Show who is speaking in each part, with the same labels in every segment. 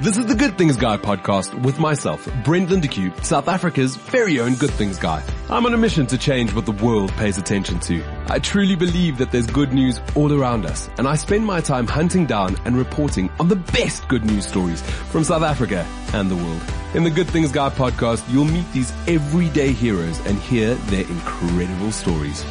Speaker 1: This is the Good Things Guy podcast with myself, Brent Lindeque, South Africa's very own Good Things Guy. I'm on a mission to change what the world pays attention to. I truly believe that there's good news all around us, and I spend my time hunting down and reporting on the best good news stories from South Africa and the world. In the Good Things Guy podcast, you'll meet these everyday heroes and hear their incredible stories.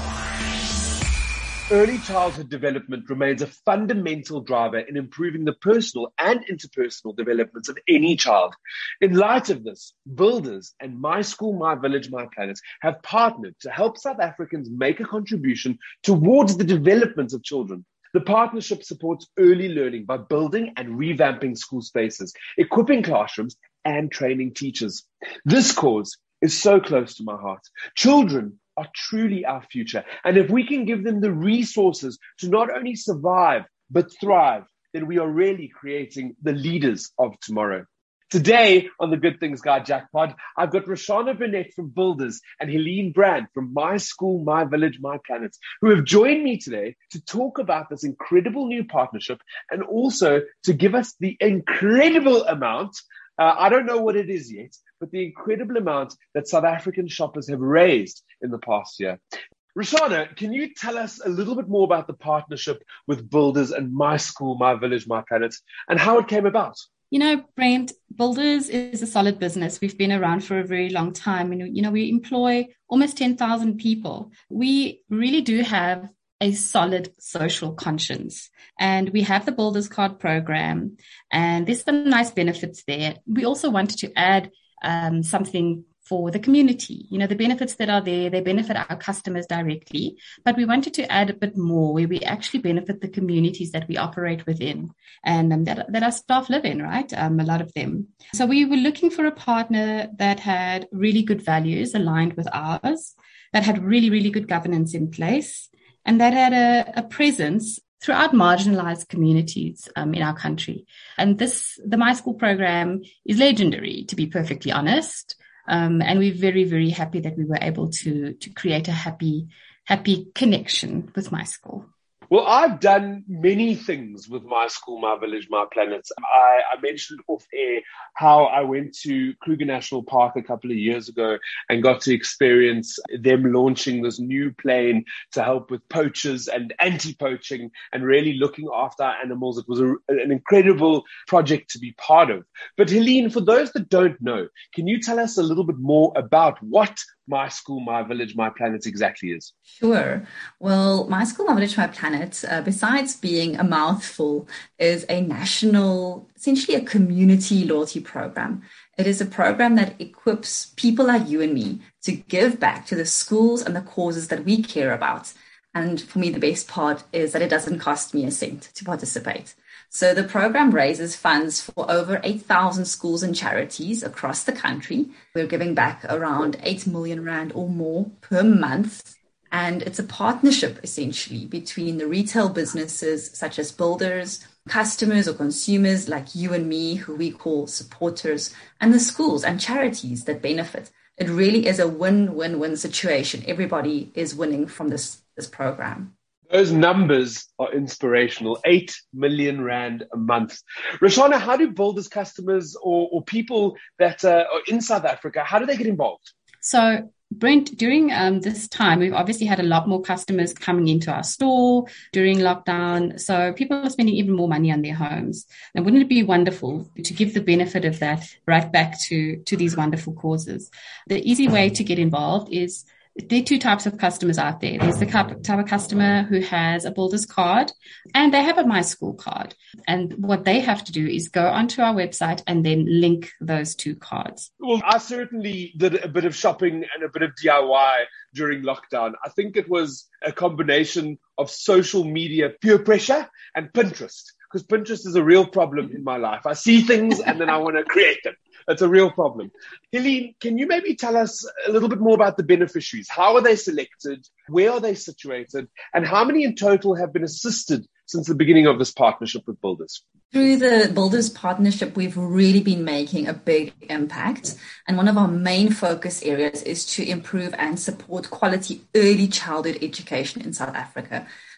Speaker 2: Early childhood development remains a fundamental driver in improving the personal and interpersonal developments of any child. In light of this, Builders and My School, My Village, My Planet have partnered to help South Africans make a contribution towards the development of children. The partnership supports early learning by building and revamping school spaces, equipping classrooms, and training teachers. This cause is so close to my heart. Children are truly our future. And if we can give them the resources to not only survive, but thrive, then we are really creating the leaders of tomorrow. Today on the Good Things Guy Jackpot, I've got Roshana Burnett from Builders and Helene Brand from My School, My Village, My Planet, who have joined me today to talk about this incredible new partnership and also to give us the incredible amount, I don't know what it is yet, but the incredible amount that South African shoppers have raised in the past year. Roshana, can you tell us a little bit more about the partnership with Builders and My School, My Village, My Planet and how it came about?
Speaker 3: You know, Brent, Builders is a solid business. We've been around for a very long time. And, we employ almost 10,000 people. We really do have a solid social conscience. And we have the Builders Card program, and there's some nice benefits there. We also wanted to add something for the community. The benefits that are there, they benefit our customers directly, but we wanted to add a bit more where we actually benefit the communities that we operate within and that our staff live in, right? A lot of them. So we were looking for a partner that had really good values aligned with ours, that had really, really good governance in place, and that had a presence throughout marginalized communities in our country. And the My School program is legendary, to be perfectly honest. And we're very, very happy that we were able to create a happy connection with My School.
Speaker 2: Well, I've done many things with My School, My Village, My Planet. I mentioned off air how I went to Kruger National Park a couple of years ago and got to experience them launching this new plane to help with poachers and anti-poaching and really looking after our animals. It was an incredible project to be part of. But Helene, for those that don't know, can you tell us a little bit more about what My School, My Village, My Planet exactly is?
Speaker 4: Sure. Well, My School, My Village, My Planet, besides being a mouthful, is a national, essentially a community loyalty program. It is a program that equips people like you and me to give back to the schools and the causes that we care about. And for me, the best part is that it doesn't cost me a cent to participate. So the program raises funds for over 8,000 schools and charities across the country. We're giving back around 8 million rand or more per month. And it's a partnership, essentially, between the retail businesses such as Builders, customers or consumers like you and me, who we call supporters, and the schools and charities that benefit. It really is a win-win-win situation. Everybody is winning from this program.
Speaker 2: Those numbers are inspirational. 8 million rand a month. Roshana, how do Builders customers or people that are in South Africa, how do they get involved?
Speaker 3: So, Brent, during this time, we've obviously had a lot more customers coming into our store during lockdown. So people are spending even more money on their homes. And wouldn't it be wonderful to give the benefit of that right back to these wonderful causes? The easy way to get involved is there are two types of customers out there. There's the type of customer who has a Builders card and they have a My School card. And what they have to do is go onto our website and then link those two cards.
Speaker 2: Well, I certainly did a bit of shopping and a bit of DIY during lockdown. I think it was a combination of social media peer pressure and Pinterest, because Pinterest is a real problem in my life. I see things and then I want to create them. It's a real problem. Helene, can you maybe tell us a little bit more about the beneficiaries? How are they selected? Where are they situated? And how many in total have been assisted since the beginning of this partnership with Builders?
Speaker 4: Through the Builders partnership, we've really been making a big impact. And one of our main focus areas is to improve and support quality early childhood education in South Africa.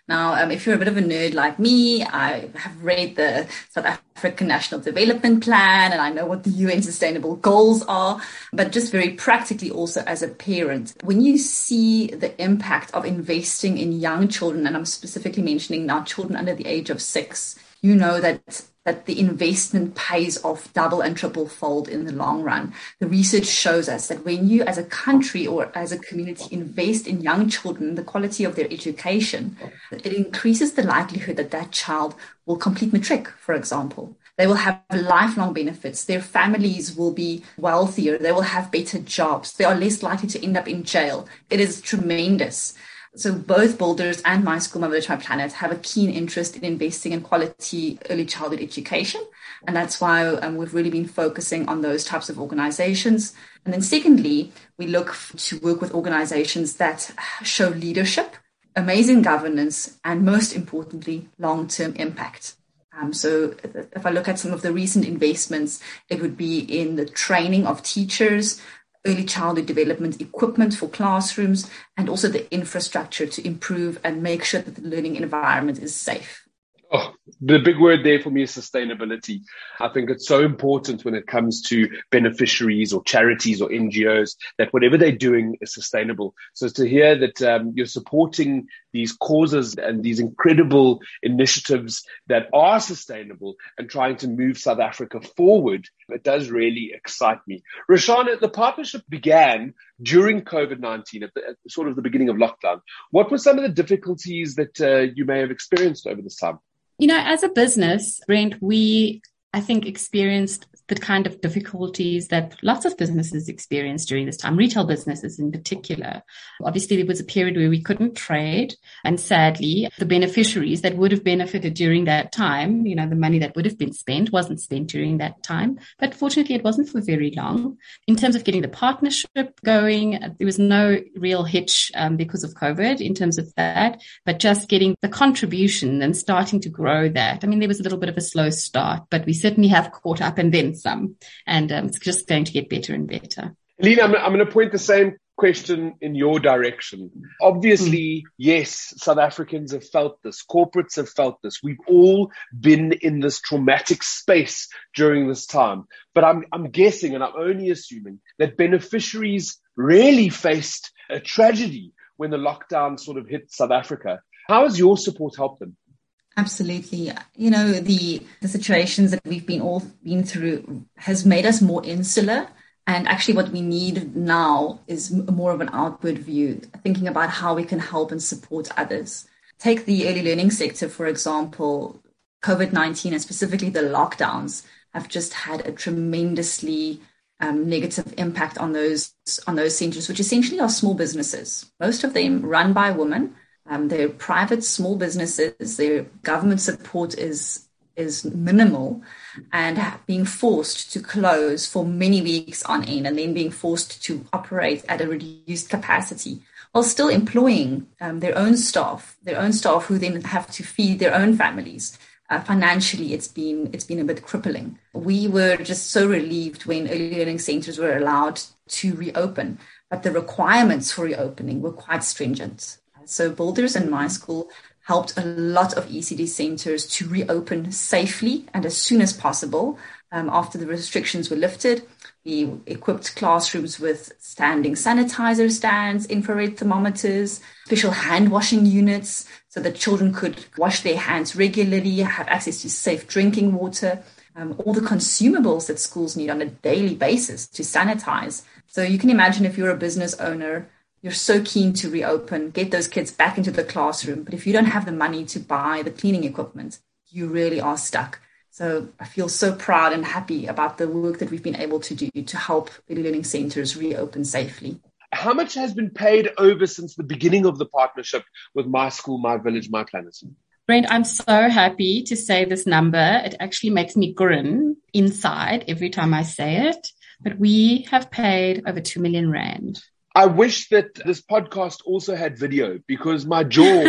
Speaker 4: Now, if you're a bit of a nerd like me, I have read the South African National Development Plan, and I know what the UN Sustainable Goals are. But just very practically also as a parent, when you see the impact of investing in young children, and I'm specifically mentioning now children under the age of 6, you know that the investment pays off double and triple fold in the long run. The research shows us that when you as a country or as a community invest in young children, the quality of their education, it increases the likelihood that that child will complete matric, for example. They will have lifelong benefits. Their families will be wealthier. They will have better jobs. They are less likely to end up in jail. It is tremendous. So both Builders and My School, My Village, My Planet have a keen interest in investing in quality early childhood education. And that's why we've really been focusing on those types of organizations. And then secondly, we look to work with organizations that show leadership, amazing governance, and most importantly, long-term impact. So if I look at some of the recent investments, it would be in the training of teachers, early childhood development equipment for classrooms, and also the infrastructure to improve and make sure that the learning environment is safe.
Speaker 2: Oh, the big word there for me is sustainability. I think it's so important when it comes to beneficiaries or charities or NGOs that whatever they're doing is sustainable. So to hear that you're supporting these causes and these incredible initiatives that are sustainable and trying to move South Africa forward, it does really excite me. Roshana, the partnership began during COVID-19 at sort of the beginning of lockdown. What were some of the difficulties that you may have experienced over this time?
Speaker 3: You know, as a business, Brent, we, I think, experienced the kind of difficulties that lots of businesses experienced during this time, retail businesses in particular. Obviously, there was a period where we couldn't trade. And sadly, the beneficiaries that would have benefited during that time, you know, the money that would have been spent wasn't spent during that time. But fortunately, it wasn't for very long. In terms of getting the partnership going, there was no real hitch because of COVID in terms of that, but just getting the contribution and starting to grow that. I mean, there was a little bit of a slow start, but we certainly have caught up and then some, and it's just going to get better and better.
Speaker 2: Lena, I'm going to point the same question in your direction. Obviously, yes, South Africans have felt this. Corporates have felt this. We've all been in this traumatic space during this time. But I'm guessing, and I'm only assuming, that beneficiaries really faced a tragedy when the lockdown sort of hit South Africa. How has your support helped them?
Speaker 4: Absolutely. You know, the situations that we've been through has made us more insular. And actually what we need now is more of an outward view, thinking about how we can help and support others. Take the early learning sector, for example. COVID-19 and specifically the lockdowns have just had a tremendously negative impact on those centers, which essentially are small businesses. Most of them run by women. They're private small businesses. Their government support is minimal, and being forced to close for many weeks on end and then being forced to operate at a reduced capacity while still employing their own staff who then have to feed their own families. Financially, it's been a bit crippling. We were just so relieved when early learning centers were allowed to reopen, but the requirements for reopening were quite stringent. So Builders and My School helped a lot of ECD centers to reopen safely and as soon as possible after the restrictions were lifted. We equipped classrooms with standing sanitizer stands, infrared thermometers, special hand washing units so that children could wash their hands regularly, have access to safe drinking water, all the consumables that schools need on a daily basis to sanitize. So you can imagine if you're a business owner, you're so keen to reopen, get those kids back into the classroom. But if you don't have the money to buy the cleaning equipment, you really are stuck. So I feel so proud and happy about the work that we've been able to do to help early learning centers reopen safely.
Speaker 2: How much has been paid over since the beginning of the partnership with My School, My Village, My Planet?
Speaker 3: Brent, I'm so happy to say this number. It actually makes me grin inside every time I say it. But we have paid over 2 million rand.
Speaker 2: I wish that this podcast also had video because my jaw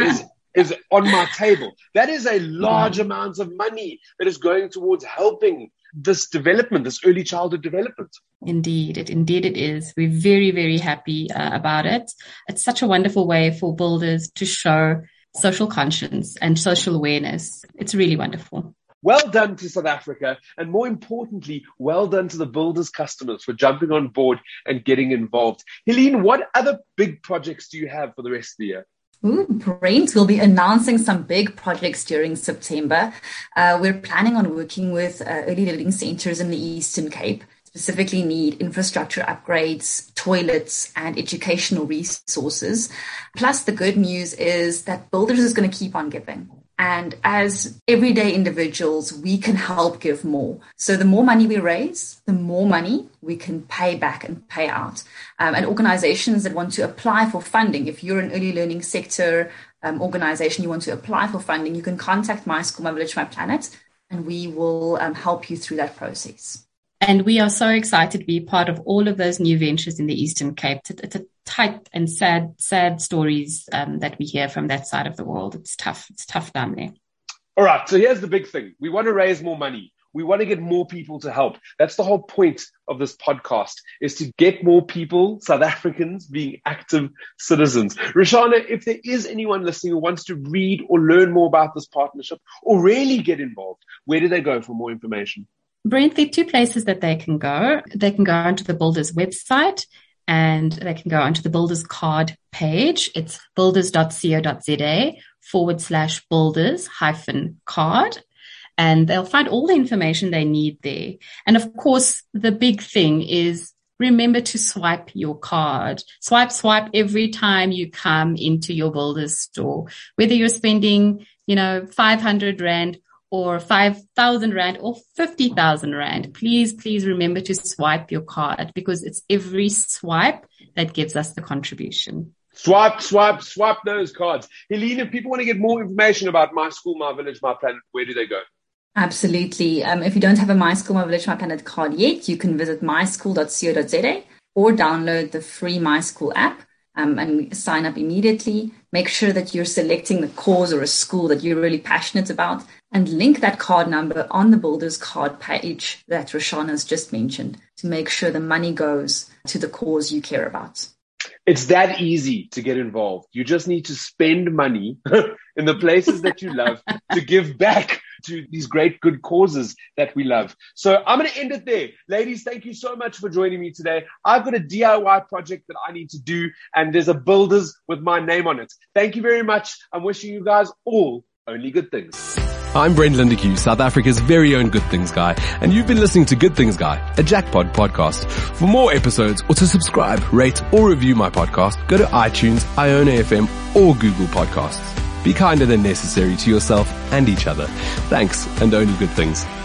Speaker 2: is on my table. That is a large amount of money that is going towards helping this development, this early childhood development.
Speaker 3: Indeed it is. We're very, very happy about it. It's such a wonderful way for builders to show social conscience and social awareness. It's really wonderful.
Speaker 2: Well done to South Africa, and more importantly, well done to the Builders customers for jumping on board and getting involved. Helene, what other big projects do you have for the rest of the year?
Speaker 4: Brent, we'll be announcing some big projects during September. We're planning on working with early learning centers in the Eastern Cape, specifically need infrastructure upgrades, toilets, and educational resources. Plus, the good news is that Builders is going to keep on giving. And as everyday individuals, we can help give more. So the more money we raise, the more money we can pay back and pay out. And organizations that want to apply for funding, if you're an early learning sector organization, you want to apply for funding, you can contact My School, My Village, My Planet, and we will help you through that process.
Speaker 3: And we are so excited to be part of all of those new ventures in the Eastern Cape. It's a tight and sad stories that we hear from that side of the world. It's tough down there.
Speaker 2: All right. So here's the big thing. We want to raise more money. We want to get more people to help. That's the whole point of this podcast, is to get more people, South Africans, being active citizens. Roshana, if there is anyone listening who wants to read or learn more about this partnership or really get involved, where do they go for more information?
Speaker 3: Brent, there are two places that they can go. They can go onto the Builders website and they can go onto the Builders card page. It's builders.co.za/builders-card. And they'll find all the information they need there. And of course, the big thing is remember to swipe your card. Swipe every time you come into your Builders store. Whether you're spending, 500 Rand or 5,000 Rand or 50,000 Rand, please remember to swipe your card, because it's every swipe that gives us the contribution.
Speaker 2: Swipe those cards. Helene, if people want to get more information about My School, My Village, My Planet, where do they go?
Speaker 4: Absolutely. If you don't have a My School, My Village, My Planet card yet, you can visit myschool.co.za or download the free My School app and sign up immediately. Make sure that you're selecting the cause or a school that you're really passionate about, and link that card number on the Builders card page that Roshana has just mentioned to make sure the money goes to the cause you care about.
Speaker 2: It's that easy to get involved. You just need to spend money in the places that you love to give back to these great good causes that we love. So I'm going to end it there. Ladies, thank you so much for joining me today. I've got a DIY project that I need to do, and there's a Builders with my name on it. Thank you very much. I'm wishing you guys all only good things.
Speaker 1: I'm Brent Lindeque, South Africa's very own Good Things Guy, and you've been listening to Good Things Guy, a Jackpot podcast. For more episodes or to subscribe, rate or review my podcast, go to iTunes, Iona FM or Google Podcasts. Be kinder than necessary to yourself and each other. Thanks, and only good things.